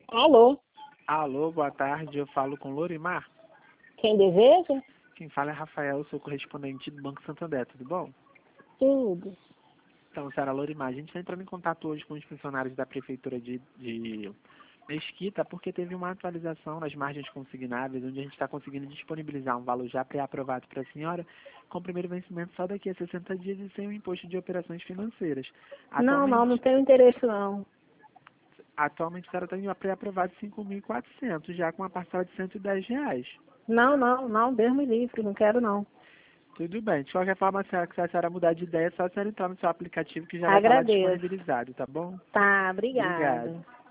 Alô, Alô, boa tarde. Eu falo com Lorimar. quem deseja? Quem fala é Rafael, sou correspondente do Banco Santander, tudo bom? Tudo. Então, senhora Lorimar, a gente está entrando em contato hoje com os funcionários da Prefeitura de Mesquita porque teve uma atualização nas margens consignáveis, onde a gente está conseguindo disponibilizar um valor já pré-aprovado para a senhora, com o primeiro vencimento só daqui a 60 dias e sem o imposto de operações financeiras. Não Atualmente, tenho interesse não. atualmente a senhora tem pré-aprovado 5.400, já com uma parcela de R$ 110. Não, Deus me livre, não quero não. Tudo bem. De qualquer forma, se a senhora mudar de ideia, é só a senhora entrar no seu aplicativo que já vai estar lá Agradeço. disponibilizado, tá bom? Tá, Obrigado. obrigada.